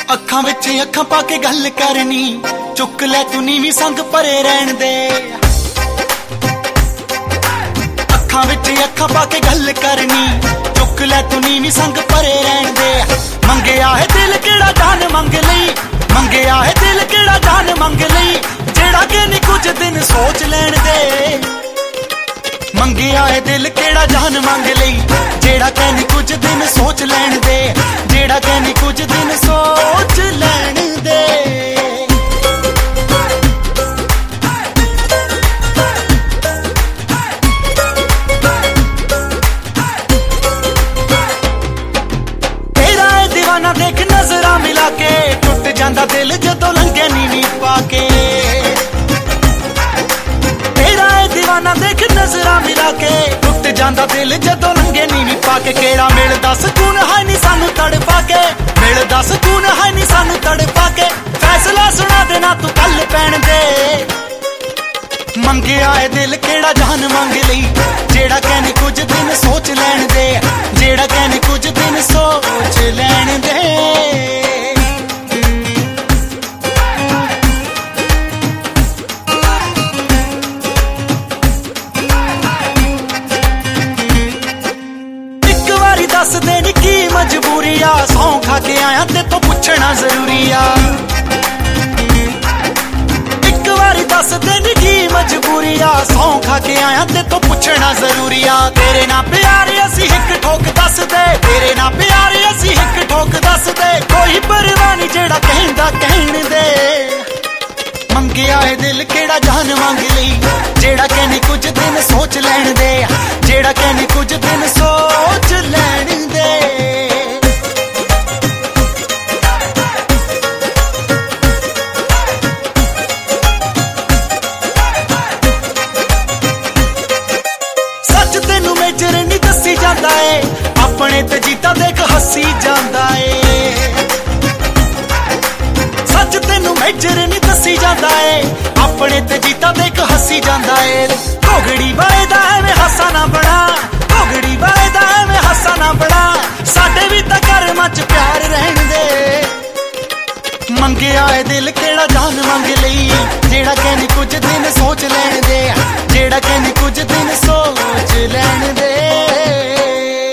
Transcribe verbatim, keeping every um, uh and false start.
ਅੱਖਾਂ ਵਿੱਚ ਅੱਖਾਂ ਪਾ ਕੇ ਗੱਲ ਕਰਨੀ, ਚੁੱਕ ਲੈ ਤੂੰ ਨੀਵੀਂ ਸੰਗ ਭਰੇ ਰਹਿਣ ਦੇ। ਅੱਖਾਂ ਵਿੱਚ ਅੱਖਾਂ ਪਾ ਕੇ ਗੱਲ ਕਰਨੀ, ਚੁੱਕ ਲੈ ਤੂੰ ਨੀਵੀਂ ਸੰਗ ਭਰੇ ਰਹਿਣ ਦੇ। ਮੰਗਿਆ ਹੈ ਦਿਲ ਕਿਹੜਾ ਜਾਨ ਮੰਗ ਲਈ, ਮੰਗਿਆ ਹੈ ਦਿਲ ਕਿਹੜਾ ਜਾਨ ਮੰਗ ਲਈ, ਜਿਹੜਾ ਕਿ ਨਹੀਂ ਕੁਝ ਦਿਨ ਸੋਚ ਲੈਣ ਦੇ। ਮੰਗਿਆ ਹੈ ਦਿਲ ਕਿਹੜਾ ਜਾਨ ਮੰਗ ਲਈ, ਜਿਹੜਾ ਕਿ ਨਹੀਂ ਕੁਝ ਦਿਨ ਸੋਚ ਲੈਣ ਦੇ, ਜਿਹੜਾ ਕਿ ਨਹੀਂ ਕੁਝ ਦਿਨ ਸੋਚ ਲੈਣ ਦੇ। ਤੇਰਾ ਇਹ ਦੀਵਾਨਾ ਦੇਖ ਨਜ਼ਰਾਂ ਮਿਲਾ ਕੇ, ਟੁੱਟ ਜਾਂਦਾ ਦਿਲ ਜਦੋਂ ਲੰਘੇ ਨੀਵੀਂ ਪਾ ਕੇ। ਤੇਰਾ ਇਹ ਦੀਵਾਨਾ ਦੇਖ ਨਜ਼ਰਾਂ ਮਿਲਾ ਕੇ, ਟੁੱਟ ਜਾਂਦਾ ਦਿਲ ਜਦੋਂ ਲੰਘੇ ਨੀਵੀਂ ਪਾ ਕੇ। ਕਿਹੜਾ ਮਿਲਦਾ ਸਕੂਨ ਹੈ ਨੀ ਸਾਨੂੰ ਤੜਪਾ ਕੇ, ਮਿਲਦਾ ਸਕੂਨ ਹੈ ਨੀ ਸਾਨੂੰ ਤੜਪਾ ਕੇ। ਫੈਸਲਾ ਸੁਣਾ ਦੇਣਾ ਤੂੰ ਕੱਲ ਪੈਣ ਦੇ। ਮੰਗਿਆ ਏ ਦਿਲ ਕਿਹੜਾ ਜਾਨ ਮੰਗ ਲਈ, ਜਿਹੜਾ ਕਹਿ ਕੁਝ ਦਿਨ ਸੋਚ ਲੈਣ ਦੇ, ਜਿਹੜਾ ਕਹਿ ਕੁਝ ਦਿਨ ਸੋਚ ਲੈਣ ਦੇ। ਦੱਸ ਦੇ ਨੀ ਕੀ ਮਜਬੂਰੀ ਆ, ਸੌਂ ਖਾ ਕੇ ਆਇਆ ਤੇ ਤੋਂ ਪੁੱਛਣਾ ਜ਼ਰੂਰੀ ਆ। ਇੱਕ ਵਾਰੀ ਦੱਸ ਦੇ ਨੀ ਕੀ ਮਜਬੂਰੀ ਆ, ਸੌਂ ਖਾ ਕੇ ਆਇਆ ਤੇ ਤੋਂ ਪੁੱਛਣਾ ਜ਼ਰੂਰੀ ਆ। ਤੇਰੇ ਨਾਲ ਪਿਆਰ ਅਸੀਂ ਇੱਕ ਠੋਕ ਦੱਸ ਦੇ, ਤੇਰੇ ਨਾਲ ਪਿਆਰ ਅਸੀਂ ਇੱਕ ਠੋਕ ਦੱਸ ਦੇ। ਕੋਈ ਪਰਵਾਹ ਨੀ ਜਿਹੜਾ ਕਹਿੰਦਾ ਕਹਿਣ ਦੇ। ਮੰਗਿਆ ਏ ਦਿਲ ਕਿਹੜਾ ਜਾਨ ਮੰਗ ਲਈ, ਜਿਹੜਾ ਕਹਿੰਦੀ ਕੁਝ ਦਿਨ ਸੋਚ ਲੈਣ ਦੇ, ਜਿਹੜਾ ਕਹਿੰਦੀ ਕੁਝ ਦਿਨ ਸੋਚ ਲੈਣ ਦੇ। ਸੱਚ ਤੈਨੂੰ ਮੇਜਰ ਨਹੀਂ ਦੱਸੀ ਜਾਂਦਾ ਏ, ਆਪਣੇ ਤੇ ਜੀਤਾ ਦੇਖ ਹੱਸੀ ਜਾਂਦਾ ਏ। ਸੱਚ ਤੈਨੂੰ ਮੇਜਰ ਨਹੀਂ ਦੱਸੀ ਜਾਂਦਾ ਏ, ਆਪਣੇ ਤੇ ਜੀਤਾ ਦੇਖ ਹੱਸੀ ਜਾਂਦਾ ਏ। ਘੋਗੜੀ ਵਾਲੇ ਦਾ ਐਵੇਂ ਹਾਸਾ ਨਾ ਬਣਾ, ਘੋਗੜੀ ਵਾਲੇ ਦਾ ਐਵੇਂ ਹਾਸਾ ਨਾ ਬਣਾ, ਸਾਡੇ ਵੀ ਤਾਂ ਕਰਮਾਂ ਚ ਪਿਆਰ ਰਹਿਣ ਦੇ। ਮੰਗਿਆ ਏ ਦਿਲ ਕਿਹੜਾ ਜਾਨ ਮੰਗ ਲਈ, ਜਿਹੜਾ ਕਹਿੰਦੀ ਕੁਝ ਦਿਨ ਸੋਚ ਲੈਣ ਦੇ, ਜਿਹੜਾ ਕਹਿੰਦੀ ਕੁਝ ਦਿਨ ਸੋਚ ਲੈਣ ਦੇ।